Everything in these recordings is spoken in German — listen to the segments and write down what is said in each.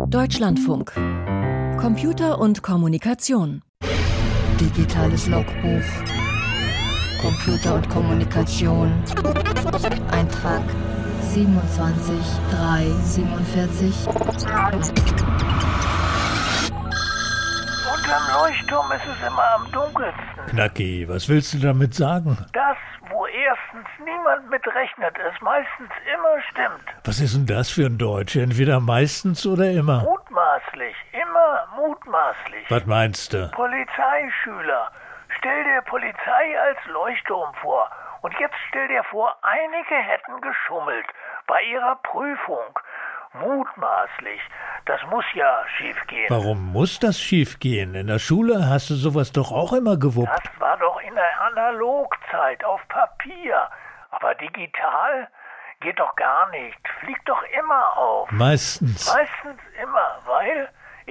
Deutschlandfunk. Computer und Kommunikation. Digitales Logbuch. Computer und Kommunikation. Eintrag 27347. Unterm Leuchtturm ist es immer am dunkelsten. Knacki, was willst du damit sagen? Das, wo erstens niemand mit rechnet, es meistens immer stimmt. Was ist denn das für ein Deutsch? Entweder meistens oder immer? Mutmaßlich, immer mutmaßlich. Was meinst du? Polizeischüler. Stell dir Polizei als Leuchtturm vor. Und jetzt stell dir vor, einige hätten geschummelt bei ihrer Prüfung. Mutmaßlich. Das muss ja schiefgehen. Warum muss das schiefgehen? In der Schule hast du sowas doch auch immer gewuppt. Das war doch in der Analogzeit auf Papier. Aber digital geht doch gar nicht. Fliegt doch immer auf. Meistens. Meistens immer, weil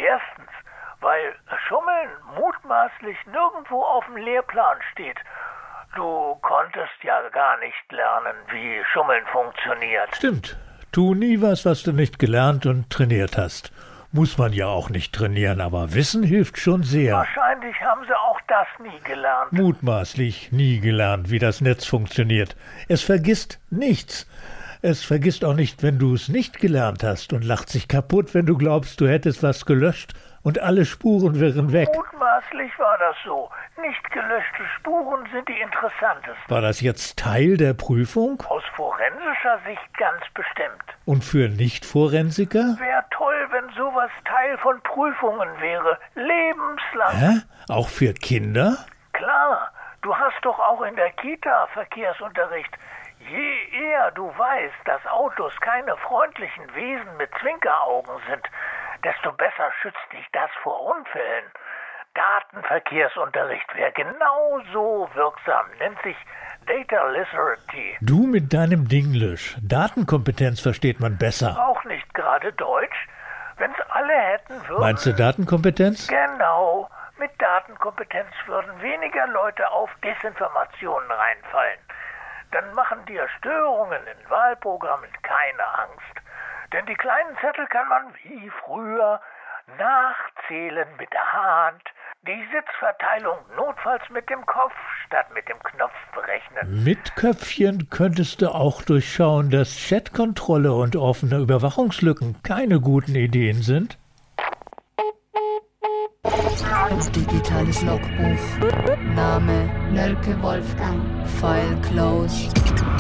Schummeln mutmaßlich nirgendwo auf dem Lehrplan steht. Du konntest ja gar nicht lernen, wie Schummeln funktioniert. Stimmt. Tu nie was du nicht gelernt und trainiert hast. Muss man ja auch nicht trainieren, aber Wissen hilft schon sehr. Wahrscheinlich haben sie auch das nie gelernt. Mutmaßlich nie gelernt, wie das Netz funktioniert. Es vergisst nichts. Es vergisst auch nicht, wenn du es nicht gelernt hast und lacht sich kaputt, wenn du glaubst, du hättest was gelöscht und alle Spuren wären weg. Mutmaßlich war das so. Nicht gelöschte Spuren sind die interessantesten. War das jetzt Teil der Prüfung? Aus forensischer Sicht ganz bestimmt. Und für Nicht-Forensiker? Wäre toll, wenn sowas Teil von Prüfungen wäre. Lebenslang. Hä? Auch für Kinder? Klar, du hast doch auch in der Kita Verkehrsunterricht. Je eher du weißt, dass Autos keine freundlichen Wesen mit Zwinkeraugen sind, desto besser schützt dich das vor Unfällen. Datenverkehrsunterricht wäre genauso wirksam, nennt sich Data Literacy. Du mit deinem Dinglish. Datenkompetenz versteht man besser. Auch nicht gerade Deutsch. Wenn's alle hätten, würden... Meinst du Datenkompetenz? Genau. Mit Datenkompetenz würden weniger Leute auf Desinformationen reinfallen. Dann machen dir Störungen in Wahlprogrammen keine Angst. Denn die kleinen Zettel kann man wie früher nachzählen mit der Hand, die Sitzverteilung notfalls mit dem Kopf statt mit dem Knopf berechnen. Mit Köpfchen könntest du auch durchschauen, dass Chatkontrolle und offene Überwachungslücken keine guten Ideen sind. Digitales Logbuch. Name Nölke Wolfgang. File closed.